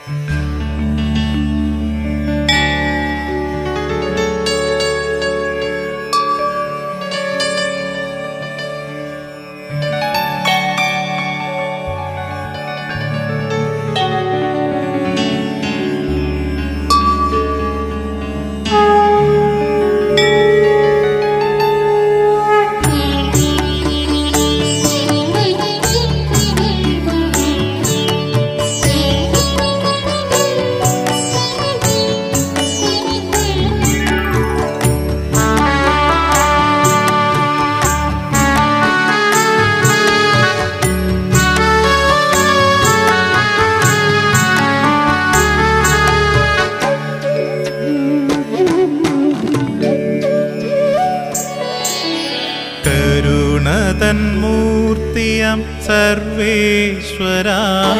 തന്മൂർത്തിയം സർവേശ്വര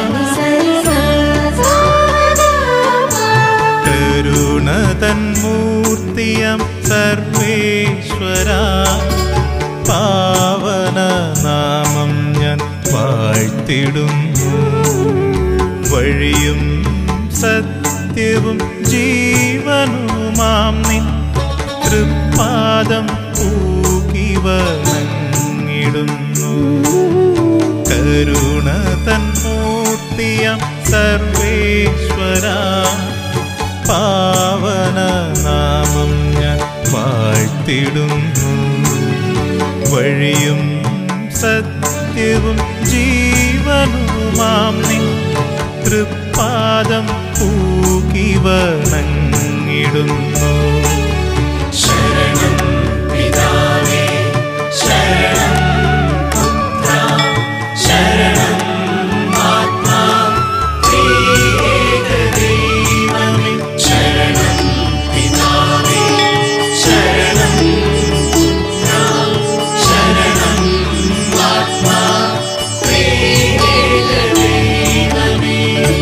കരുണ തന്മൂർത്തിയം സർവേശ്വര പാവന നാമം ഞാൻ വാഴ്ത്തിടുന്നു. വഴിയും സത്യവും ജീവനുമാം നിൻ തൃപ്പാദം പൂകിവണങ്ങിടുന്നു. കരുണ തന്മൂർത്തിയം സർവേശ്വര പാവന നാമം ഞാൻ വാഴ്ത്തിടുന്നു. വഴിയും സത്യവും ജീവനുമാം നിൻ തൃപ്പാദം പൂകിവണങ്ങിടുന്നു. ശരണം പിതാവേ, ശരണം പുത്ര, ശരണം ആത്മാ, ത്രിയേക ദൈവമേ. ശരണം പിതാവേ, ശരണം പുത്ര, ശരണം ആത്മാ, ത്രിയേക ദൈവമേ.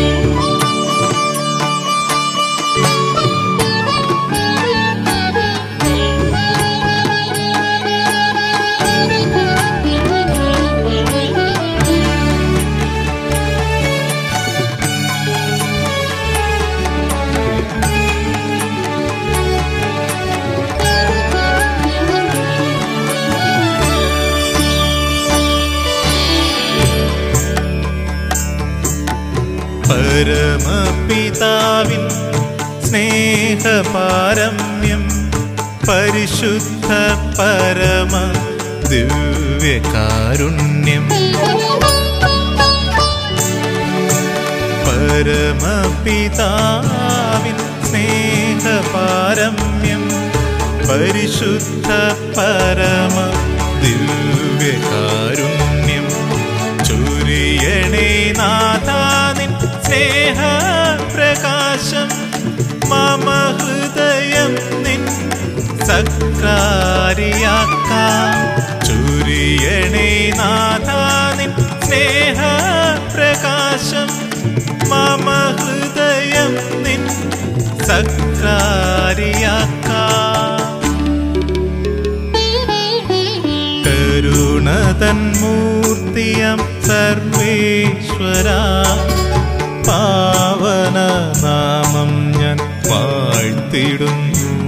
പരമപിതാവിൻ സ്നേഹപാരമ്യം പരിശുദ്ധ പരമ ദിവ്യകാരുണ്യം. പരമപിതാവിൻ സ്നേഹപാരമ്യം പരിശുദ്ധ പരമ ദിവ്യകാരുണ്യം. ചൊരിയണേ നാഥാ നിൻ സ്നേഹപ്രകാശം മമ ഹൃദയം നിൻ സക്രാരിയാക്കാം. ചൊരിയണേ നാഥാ നിൻ സ്നേഹപ്രകാശം മമ ഹൃദയം നിൻ സക്രാരിയാക്കാം. കരുണ തന്മൂർത്തിയം സർവേശ്വര പാവന നാമം ഞാൻ വാഴ്ത്തിടുന്നു.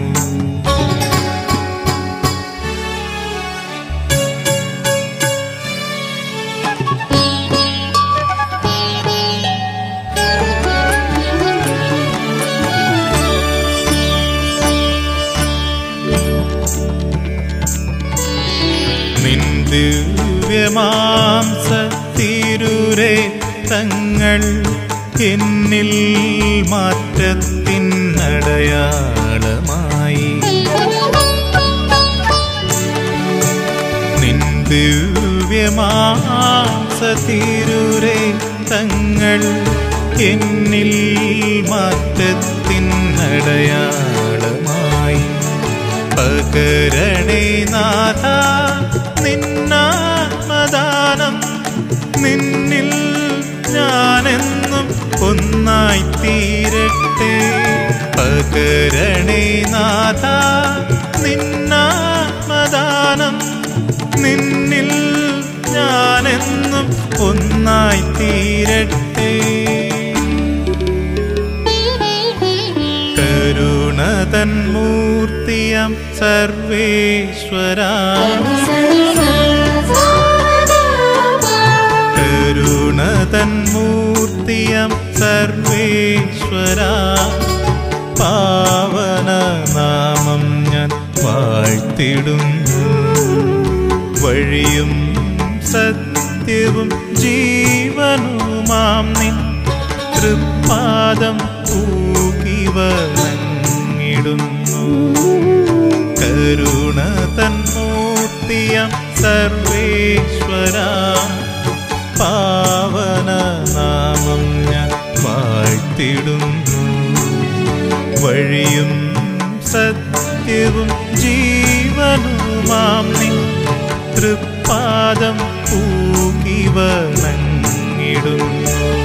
നിൻ ദിവ്യമാംസ തിരുരേ തങ്ങൾ എന്നിൽ മാറ്റത്തിനടയാളമായി. നിൻ ദിവ്യമാംസ തിരുരേ തങ്ങൾ എന്നിൽ മാറ്റത്തിനടയാളമായി. പകരണേ നാഥാ നിന്നാത്മദാനം, നിന്നിൽ ഞാനെന്നും ഒന്നായി തീരട്ടെ. പകരണേ നാഥാ നിന്നാത്മദാനം, നിന്നിൽ ഞാനെന്നും ഒന്നായി തീരട്ടെ. തന്മൂർത്തിയം സർവേശ്വര കരുണ തന്മൂർത്തിയം സർവേശ്വര പാവന നാമം ഞാൻ വാഴ്ത്തിടുന്നു വഴിയും സത്യവും ജീവനുമാം നിൻ തൃപ്പാദം പൂകി വണങ്ങിടുന്നു കരുണ തന്മൂർത്തിയം സർവേശ്വര പാവന നാമം ഞാൻ വാഴ്ത്തിടുന്നു വഴിയും സത്യവും ജീവനുമാം നിൻ തൃപ്പാദം പൂകി വണങ്ങിടുന്നു